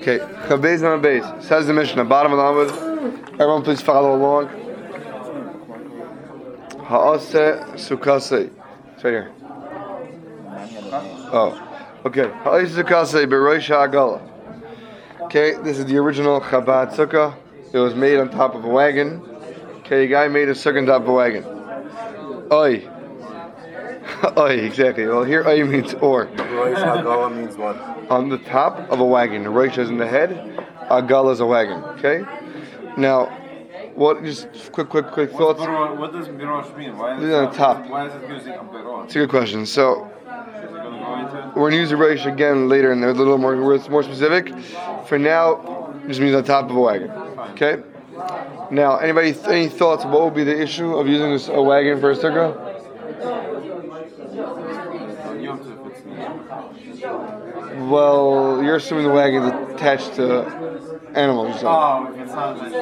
Okay, Chabez on base. Says the Mishnah, bottom of the Amud. Everyone please follow along. Ha'aseh sukaseh. It's right here. Oh, okay. Ha'aseh sukaseh b'rosh ha'agala. Okay, this is the original Chabad sukkah. It was made on top of a wagon. Okay, a guy made a sukkah on top of a wagon. Oi. Oi, exactly. Well, here oi means or. Rosh Hagala means what? On the top of a wagon. Rosh is in the head. Agala is a wagon. Okay? Now, what? Just quick thoughts. What does Birosh mean? Why is it on the top? Why is it using a Birosh? It's a good question. So, we're going to use the Rosh again later, and there's a little more specific. For now, it just means on top of a wagon. Okay? Now, any thoughts? What would be the issue of using a wagon for a sukkah? Well, you're assuming the wagon is attached to animals. Oh, it's not what's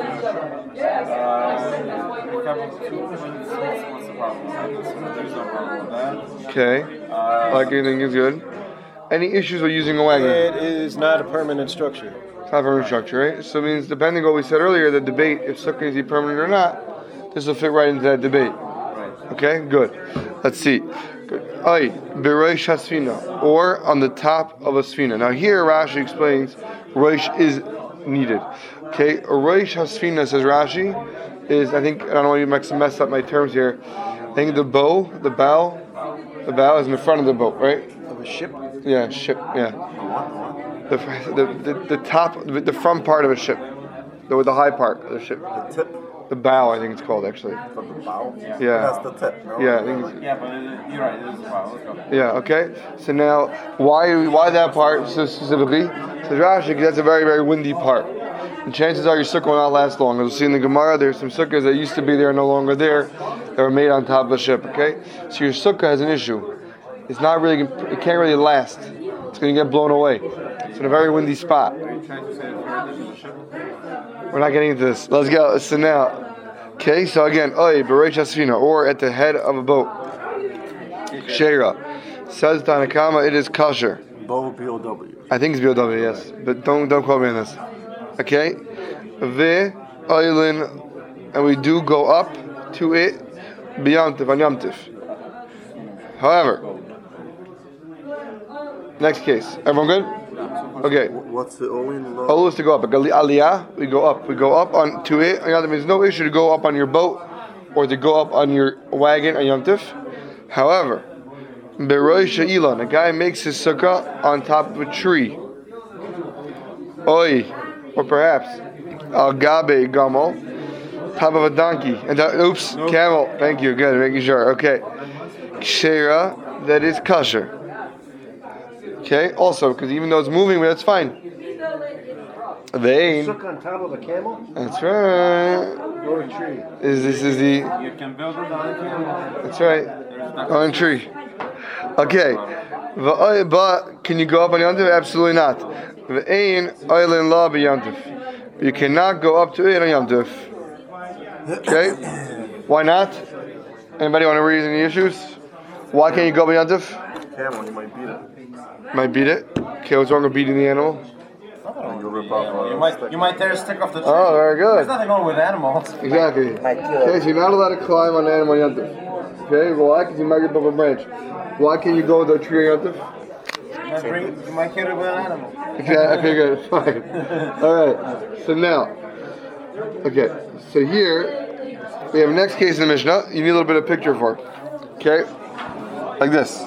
the problem? There's no problem with that. Okay. Like anything is good. Any issues with using a wagon? It is not a permanent structure. It's not a permanent structure, right? So it means, depending on what we said earlier, the debate, if sukkah is permanent or not, this will fit right into that debate. Okay, good. Let's see. Ay, Berosh Hasfina, or on the top of a Sfina. Now here Rashi explains Rosh is needed. Okay, a Rosh Hasfina, says Rashi, is, I don't want to mess up my terms here. I think the bow is in the front of the boat, right? Of a ship? Yeah, ship, yeah. The top, the front part of a ship. The high part of the ship. The tip? The bow, I think it's called, actually. Of the bow? Yeah. That's the tip, no? Yeah, I think it's... Yeah, but you're right, it is a bow. Let's go. Yeah, okay. So now, why that part specifically? Says Rashi, because that's a very, very windy part. And chances are your sukkah will not last long. As we'll see in the Gemara, there's some sukkahs that used to be there and no longer there that were made on top of a ship, okay? So your sukkah has an issue. It can't really last. It's going to get blown away. It's in a very windy spot. Are you trying to say that it's a ship? We're not getting into this. Let's go. So now, okay, so again, Oy, Berosh Hasfina, or at the head of a boat. Sheira. Says Tanakama, it is kosher. Bow, B-O-W. I think it's B-O-W, yes. But don't quote me on this. Okay? Ve, Oylin, and we do go up to it, B'yamtiv, on Yamtiv. However, next case. Everyone good? Okay. What's the Olin law? Olu is to go up. Aliyah, we go up. We go up onto it. There's no issue to go up on your boat or to go up on your wagon on Yom Tif. However, Berosh Ilan, a guy makes his sukkah on top of a tree. Oi, or perhaps Al Gabe Gamal, top of a donkey. And camel. Thank you. Good, making sure. Okay. Kshera, that is kosher. Okay, also, because even though it's moving, that's fine. Vein. Sukkah on top of a camel? That's right. Or a tree? This is the... You can build it on a camel. That's right. On a tree. Okay. But can you go up on Yom Tov? Absolutely not. Vein oilin la b'Yom Tov. You cannot go up to it on Yom Tov. Okay? Why not? Anybody want to raise any issues? Why can't you go up on Yom Tov? Camel, you might beat it. Might beat it. Okay, what's wrong with beating the animal? You might tear a stick off the tree. Oh, very good. There's nothing wrong with animals. Exactly. Okay, so you're not allowed to climb on an animal on Yom Tov. Okay, why? Because you might get up a branch. Why can't you go to a tree on Yom Tov? You might kill it with an animal. Okay, good. Fine. Alright, so now, okay, so here, we have next case in the Mishnah. You need a little bit of picture for it. Okay? Like this.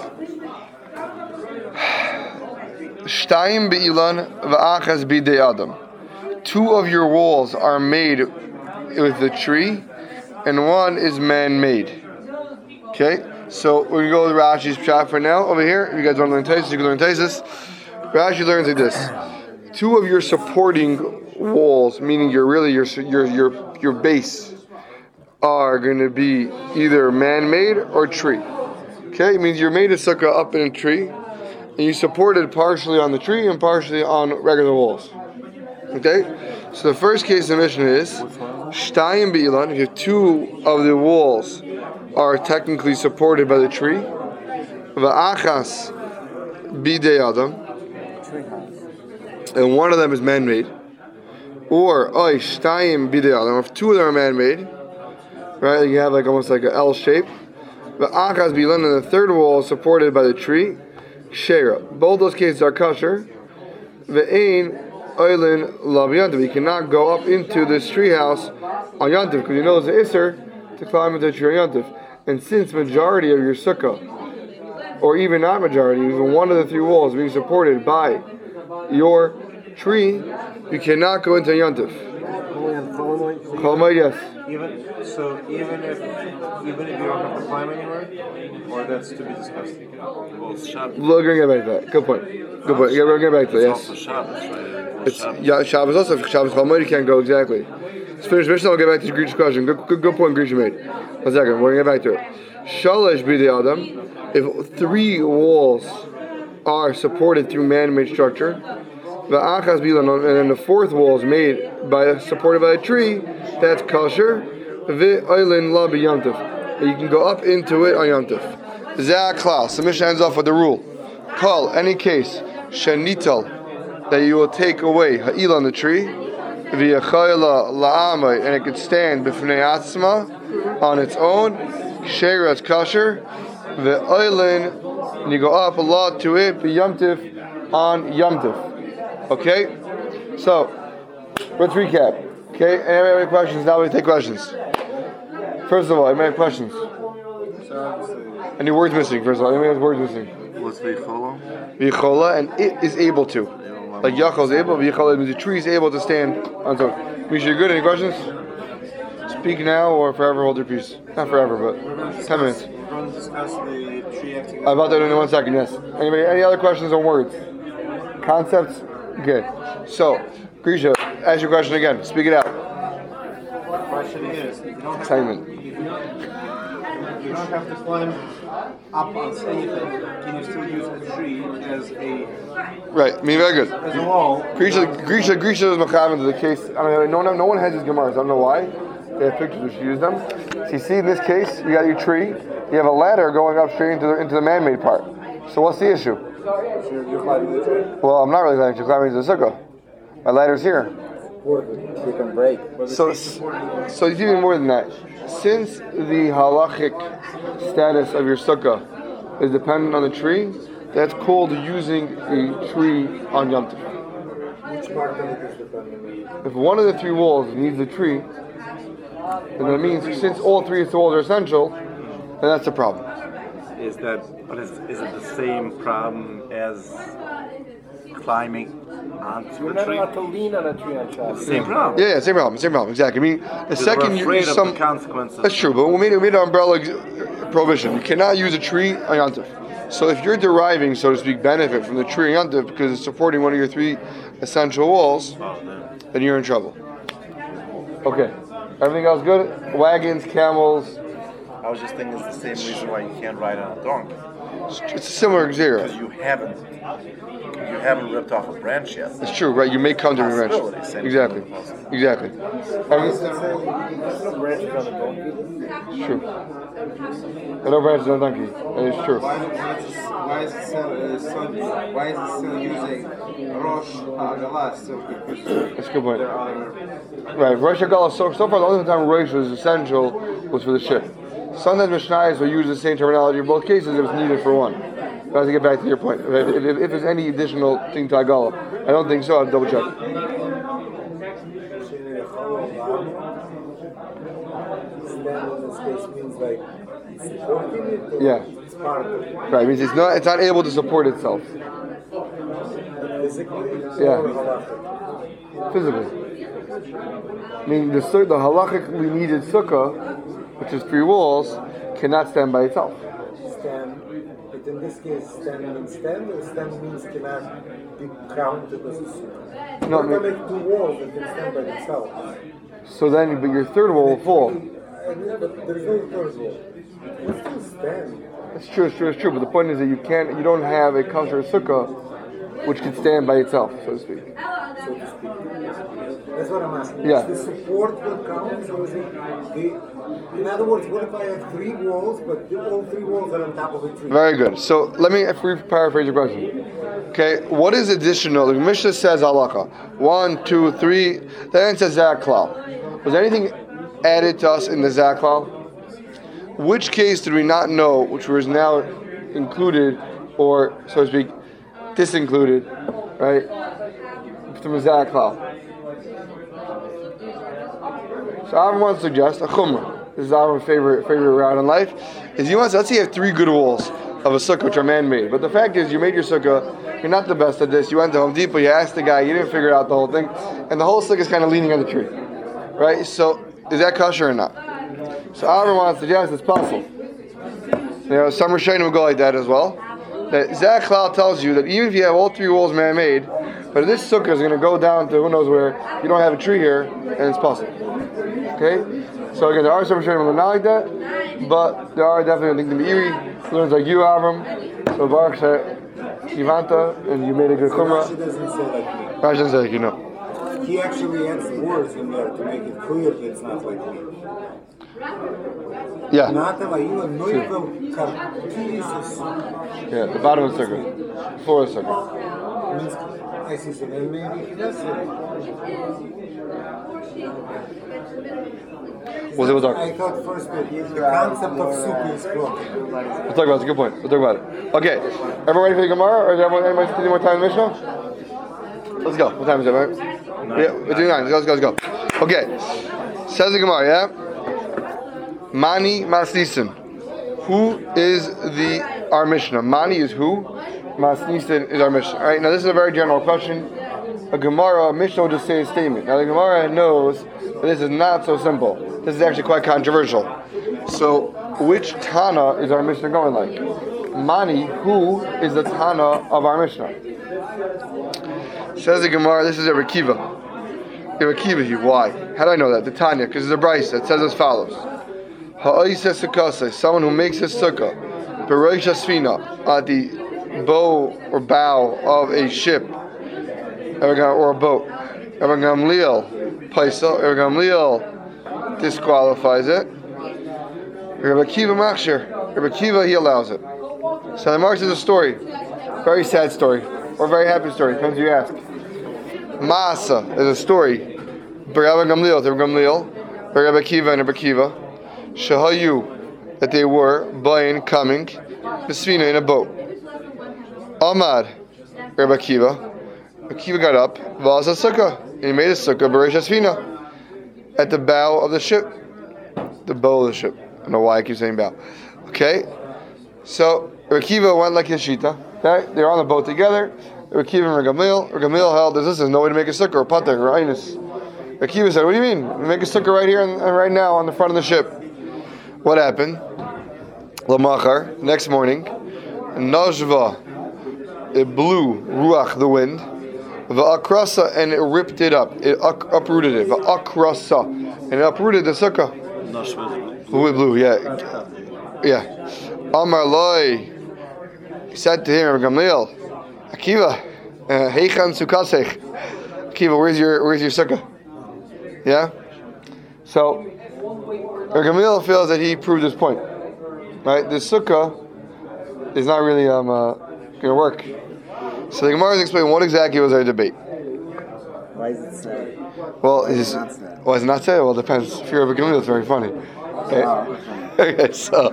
Shtayim be'ilan v'achas bidei adam. Two of your walls are made with the tree, and one is man-made. Okay, so we're gonna go with Rashi's pshat for now. Over here, if you guys want to learn Taisus, you can learn Taisus. Rashi learns like this: two of your supporting walls, meaning your base, are going to be either man-made or tree. Okay, it means you're made a sukkah up in a tree. And you support it partially on the tree and partially on regular walls. Okay? So the first case of Mishnah is Shtayim be'ilan, if you have two of the walls are technically supported by the tree. Va'achas bidei adam. and one of them is man-made, or oy shtayim bidei adam, if two of them are man-made, right? You have like almost like an L shape. The achas bilan, and the third wall is supported by the tree. Shera. Both those cases are kosher. The ain oilin lav yantiv. You cannot go up into this tree house on yantiv because you know it's an isser to climb into the tree on yantiv. And since majority of your sukkah, or even not majority, even one of the three walls being supported by your tree, you cannot go into yantiv. Yes. Even if you don't have to climb anywhere, or that's to be discussed. Well, it's Shabbos. We're going to get back to that. Good point. Good point. Yeah, we're going to get back to that. Yes. Also Shabbos, right? It's Shabbos also. Shabbos Chalmud, you can't go exactly. Let's finish Mishnah. We'll get back to Grisha's question. Good point Grisha made. 1 second. We're going to get back to it. Shalosh b'dei adam. If three walls are supported through man-made structure, the achas bilan, and then the fourth wall is supported by a tree, that's kosher. The oilin la b'yantif. You can go up into it on yantif. Zeh klas. The Mishnah ends off with the rule. Call any case shenital that you will take away ha'il on the tree, v'yachayla la'amay, and it could stand b'fnei atzma on its own. Sheira is kosher. The oilin, and you go up a lot to it b'yamtif on yamtif. Okay, so let's recap. Okay, anybody have any questions? Now we take questions. First of all, anybody have questions? Any words missing? First of all, anybody has words missing? What's v'yichola? V'yichola, and it is able to. Like Yachol is able, v'yichola means the tree is able to stand on its own. Misha, you're good? Any questions? Speak now or forever hold your peace. Not forever, but 10 minutes. We're going to discuss the tree acting. I'm about that in 1 second, yes. Anybody, any other questions on words? Concepts? Good. So, Grisha, ask your question again. Speak it out. The question is, if you don't have to climb up on anything, can you still use a tree as a Right. I mean, very good. as a wall? Grisha is mechavan to the case. I mean, no one has these gemaras. I don't know why. They have pictures. We should use them. So you see, in this case, you got your tree. You have a ladder going up straight into the man-made part. So what's the issue? So you're climbing the tree? Well, I'm not really climbing. You're climbing into the sukkah. My ladder's here. You can break. So it's even more than that. Since the halachic status of your sukkah is dependent on the tree, that's called using a tree on Yom Tov. Which part of it is dependent? If one of the three walls needs a tree, then that means since all three walls are essential, then that's a problem. Is it the same problem as climbing onto You're the not tree? allowed to lean on a tree on Shabbos. Same problem. Yeah, same problem, exactly. I mean, the second We're you afraid use of some, the consequences. that's true, but we made an umbrella prohibition. You cannot use a tree on Yom Tov. So if you're deriving, so to speak, benefit from the tree on Yom Tov because it's supporting one of your three essential walls, then you're in trouble. Okay, everything else good? Wagons, camels. I was just thinking it's the same reason why you can't ride on a donkey. It's a similar zero. Because you haven't ripped off a branch yet. It's true, right? You may come to me wrench. Possibility, same Exactly. thing. Exactly. There's no branches on a donkey. It's true. And no branches on donkey. That is true. Why is it still using Rosh Ha'agalah still? That's a good point. There are Right. Rosh Hashanah, so far the only time Rosh was essential was for the ship. Sometimes Mishnayos will use the same terminology in both cases if it's needed for one. But I have to get back to your point. If there's any additional thing to Agala, I don't think so. I'll double check. Stand in this case means like supporting it. Or Yeah. It's part of it. Right. It means it's not able to support itself Physically. Yeah. Or halachically? physically. I mean, the halachically needed sukkah, which is three walls, cannot stand by itself. Stand. But in this case, stand means stand, or stand means cannot be counted as a sukkah. No, I If mean- I make two walls that can stand by themselves. So then, but your third wall will fall. But there's no third wall. You still stand. It's true. But the point is that you don't have a kosher sukkah which can stand by itself, so to speak. So to speak. That's what I'm asking. Yeah. Is the support what counts, or is it in other words, what if I have three walls, but all three walls are on top of a tree? Very good. So let me paraphrase your question. Okay, what is additional? The Mishnah says halakha 1, 2, 3. Then it says zaklal. Was there anything added to us in the zaklal? Which case did we not know, which was now included, or so to speak, disincluded, right? From the zaklal. So I want to suggest a chumrah. This is our favorite route in life. Is you want to, let's say you have 3 good walls of a sukkah which are man-made, but the fact is you made your sukkah. You're not the best at this. You went to Home Depot. You asked the guy. You didn't figure out the whole thing, and the whole sukkah is kind of leaning on the tree, right? So is that kosher or not? So I want to suggest it's possible. Some Rishonim will go like that as well. That Zaklal tells you that even if you have all 3 walls man-made, but if this sukkah is going to go down to who knows where, you don't have a tree here, and it's possible. Okay? So again, there are some Rishonim who are not like that, but there are definitely, I think, the Meiri learns like you, Avram. So Baruch Shivanta, and you made a good chumrah. Rashi doesn't say like me. Rashi doesn't say like you know. He actually adds words in there to make it clear that it's not like me. Yeah. Yeah, the bottom of the circle. Floor of the circle. I see, so then maybe he does say. We'll talk. I thought first that the concept of soup is cooking. We'll talk about it. It's a good point. We'll talk about it. Okay. Everyone ready for the Gemara? Or is anybody spending more time in the Mishnah? Let's go. What time is it, right? Yeah, we're doing 9. Let's go. Okay. Says the Gemara, yeah? Mani Masnisin. Who is our Mishnah? Mani is who? Masnisin is our Mishnah. Alright, now this is a very general question. A Mishnah will just say a statement. Now the Gemara knows that this is not so simple. This is actually quite controversial. So, which Tana is our Mishnah going like? Mani, who is the Tana of our Mishnah? Says the Gemara, this is Rebbe Kiva. Rebbe Kiva here. Why? How do I know that? The Tanya, because there's a brayso that says as follows. Ha'oiseh sukkah, someone who makes his sukkah, beroish hasfina, at the bow of a ship, or a boat. Rebbe Gamliel paisa. Rebbe Gamliel disqualifies it. Rebbe Kiva machshir. Rebbe Kiva, he allows it. So the Gemara says a story, very sad story, or very happy story, depends who you ask. Maasa is a story. Rebbe Gamliel, Rebbe Kiva and Rebbe Kiva, Shahayu, that they were coming, Besvina in a boat. Amad, Rebbe Kiva got up, Vaza Sukkah, and he made a Sukkah, Beresh Hasfina, at the bow of the ship. The bow of the ship. I don't know why I keep saying bow. Okay? So, Rebbe Kiva went like his shita. Okay? They were on the boat together. Rebbe Kiva and Rebbe Gamliel held, there's no way to make a Sukkah, or Patek, or Einus. Rebbe Kiva said, what do you mean? We make a Sukkah right here and right now on the front of the ship. What happened? Lamachar, next morning, Najva, it blew Ruach, the wind, Va'akrasa, and it ripped it up. It uprooted it. Va'akrasa, and it uprooted the sukkah. Who it blew, yeah. Amar Loi, he said to him, Gamliel, Akiva, Heichan Sukkasech. Akiva, where's your sukkah? Yeah? So, Gamliel feels that he proved his point. Right? The sukkah is not really going to work. So the Gemara is explaining what exactly was our debate. Why is it sad? Well, is it not sad? Well, it depends. If you're a Gamliel, it's very funny. Okay, okay, so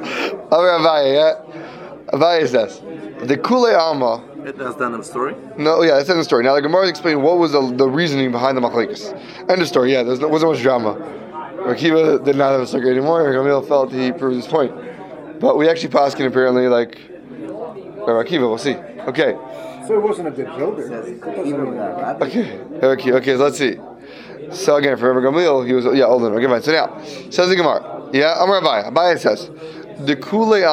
Abaye says the Kulei Alma. That's done in the story? No, yeah, it's in the story. Now the Gemara is explaining what was the reasoning behind the machlekes. End of story. Yeah, wasn't much drama. Akiva did not have a sukkah anymore. Gamliel felt he proved his point. But we actually paskin apparently like Akiva. We'll see. Okay. So it wasn't a good builder. Okay, let's see. So again, for Rebbe Gamliel, he was older. Okay, fine. So now, says the Gemara. Yeah, Amar Abaye says, the Kulei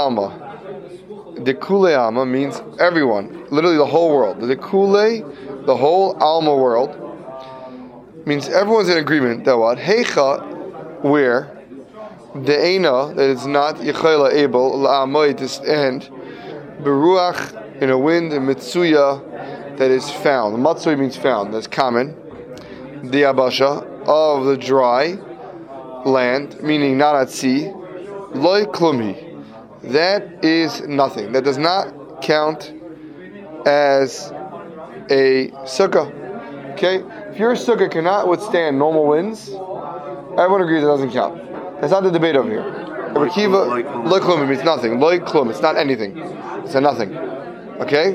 Alma means everyone, literally the whole world. The Kulei, the whole Alma world, means everyone's in agreement that what? Heicha, where? De'ena, that it's not Yechayla able, La'amoy, to stand, Beruach, in a wind, Mitsuya, that is found. Matsui means found, that's common. The Abasha, of the dry land, meaning not at sea. Loi klumi, that is nothing. That does not count as a sukkah. Okay? If your sukkah cannot withstand normal winds, everyone agrees it doesn't count. That's not the debate over here. Rabbi Akiva, loy klum, it means nothing. Loy klum, it's not anything. It's a nothing. Okay?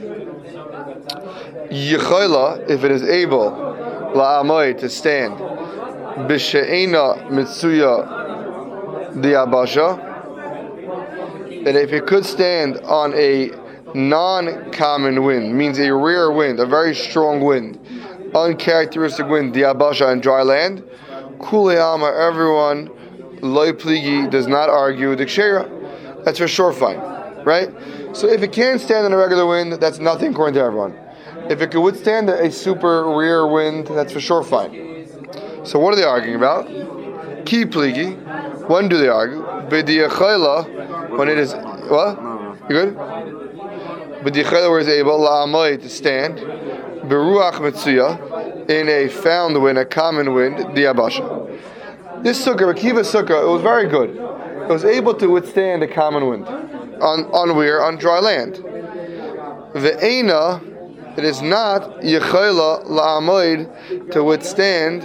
Yechoila, if it is able, la'amoy, to stand, b'she'ena mitsuya di'abasha, and if it could stand on a non-common wind, means a rare wind, a very strong wind, uncharacteristic wind, di'abasha, and dry land, kulei ama, everyone, loy pligi, does not argue the kshera. That's for sure fine, right? So if it can't stand on a regular wind, that's nothing according to everyone. If it could withstand a super rare wind, that's for sure fine. So what are they arguing about? Ki pligi. When do they argue? B'diachayla, when it is what? You good? B'diachayla, where it's able la'amay, to stand. Beruach mitzuya, in a found wind, a common wind, di'abasha. This sukkah, Akiva sukkah, it was very good. It was able to withstand a common wind on where? On dry land. Ve'ena, it is not yechayla la'amoid, to withstand.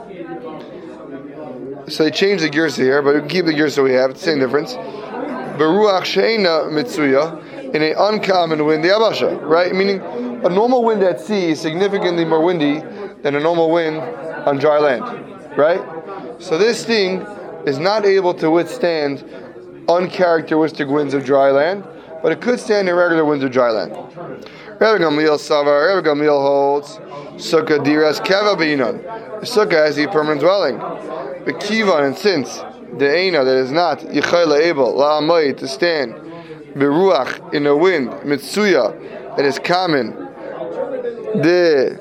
So they changed the girsa here, but we can keep the girsa we have. It's the same difference. Beruach she'ena mitzuya, in an uncommon wind, the abasha, right? Meaning a normal wind at sea is significantly more windy than a normal wind on dry land, right? So this thing is not able to withstand uncharacteristic winds of dry land, but it could stand irregular winds of dry land. Rabbi Gamliel Savar, Rabbi Gamliel holds sukkah diras keva beinon. The sukkah has a permanent dwelling. But kivan, and since the eina, that is not yichayla, able la'amay, to stand beruach, in a wind, mitsuya, that is common, the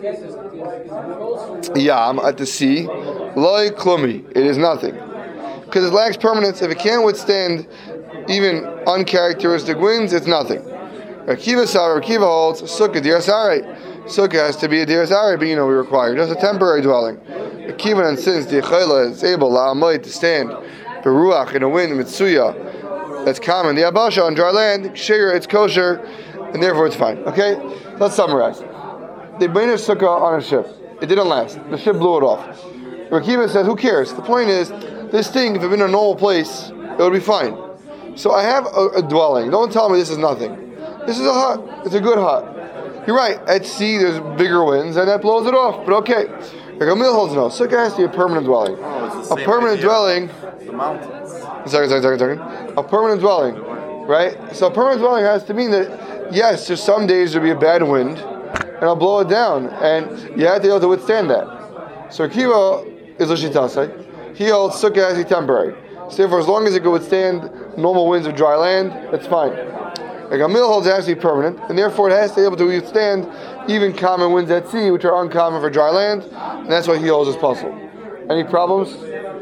yam, at the sea, loy klumi, it is nothing, because it lacks permanence. If it can't withstand even uncharacteristic winds, it's nothing. Akiva holds sukkah diras aray. Sukkah has to be a diras aray, but we require just a temporary dwelling. Akiva, and since the yichayla is able la'amay, to stand beruach, in a wind, mitsuya, that's common, the abasha, on dry land, kshira, it's kosher, and therefore it's fine. Okay, let's summarize. They bring a sukkah on a ship. It didn't last. The ship blew it off. Rakiva says, who cares? The point is, this thing, if it had been in a normal place, it would be fine. So I have a dwelling. Don't tell me this is nothing. This is a hut. It's a good hut. You're right. At sea, there's bigger winds, and that blows it off. But okay. Gamil holds no. Sukkah has to be a permanent dwelling. A permanent dwelling. The mountains. Second. A permanent dwelling, right? So a permanent dwelling has to mean that, yes, there's some days there'll be a bad wind, and I'll blow it down, and you have to be able to withstand that. So Akiva is Lashitasai. He holds sukkah as a temporary. So therefore, as long as it can withstand normal winds of dry land, it's fine. A Gamil holds it has to be permanent, and therefore it has to be able to withstand even common winds at sea, which are uncommon for dry land, and that's why he holds this puzzle. Any problems?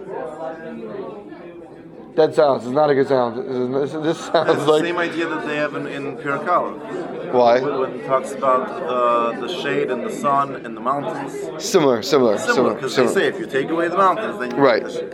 Dead silence. It's not a good sound. This sounds It's the like... same idea that they have in Pirkala. Why? When it talks about the shade and the sun and the mountains. Similar. Because they say if you take away the mountains, then you Right. get the shade.